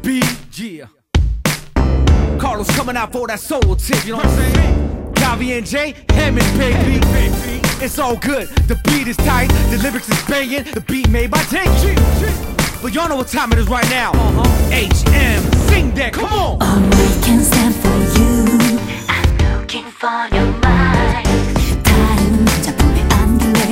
beat. Yeah. Carlos coming out for that soul tip, you know what I'm saying? Gavi and Jay, Hammond, baby. It's all good, the beat is tight, the lyrics is banging, the beat made by Jay. But y'all know what time it is right now. HM, sing that, come on. All we can stand for you. I'm looking for your mind. 다른 남자분의 안길래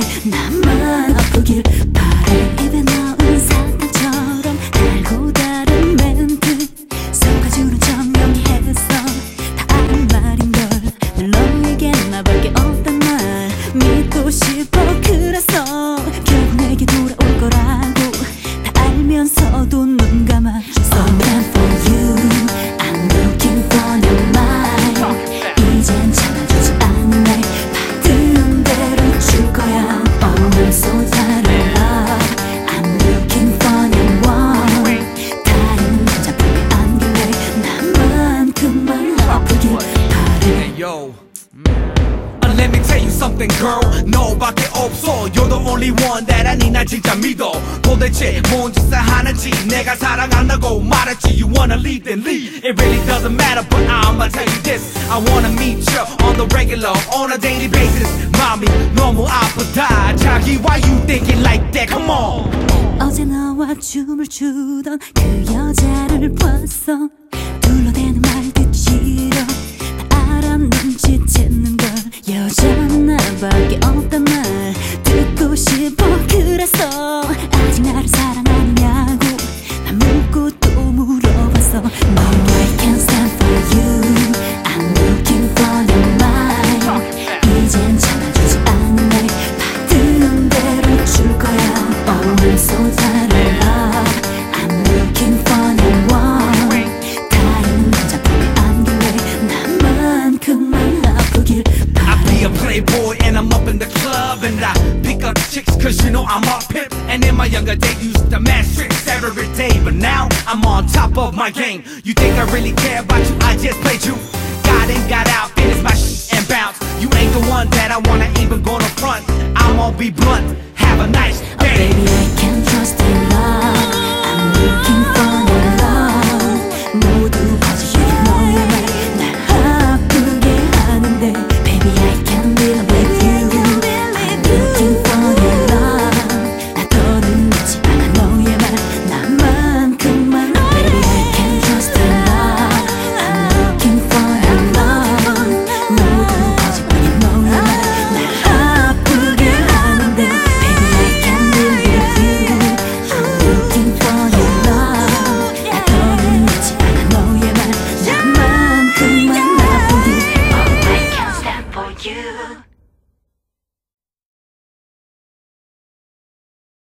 나만 아프길 바래. 입에 넣은 사탕처럼 달고 다른 멘트 속아주는 정령했어. 다 아는 말인걸 늘 너에게 나밖에 없단 말 믿고 싶어. 그래서 결국 내게 돌아올 거라고 다 알면서도 눈 감아. So bad for you. I'm looking for your mind. 이젠 참아주지 않을래. 받은 대로 줄 거야. Oh I'm so tired of love. I'm looking for your one. 다른 남자분의 안길래 나만 그만 아프길 바래. Hey yo, let me tell you something, girl. 너밖에 없어. You're the only one that I need. 나 진짜 믿어. 도대체 뭔 짓을 하는지 내가 사랑한다고 말했지. You wanna leave then leave. It really doesn't matter, but I'ma tell you this. I wanna meet you on the regular, on a daily basis. 마음이 너무 아프다. 자기, why you thinking like that? Come on. 어제 너와 춤을 추던 그 여자를 봤어. 둘러대는 말도 싫어. 다 알아 눈치채는 걸. 여자는 나밖에 없단 말 듣고 싶어. 그래서 아직 나를 사랑하느냐고 난 묻고 또 물어봤어. No I can't stand for you. I'm looking for your mind. 이젠 참아주지 않을래. 받은 대로 줄 거야. Oh I'm so tired of love. I'm looking for your one. 다른 남자분의 안길래 나만 그만 아프길 I 바래. be a playboy and I'm up in the club and I pick up chicks cause you know I'm a pimp. And in my younger days used to mash tricks every day, but now I'm on top of my game. You think I really care about you? I just played you. Got in, got out, finish my shit and bounce. You ain't the one that I wanna even go to front. I'm gonna be blunt, have a nice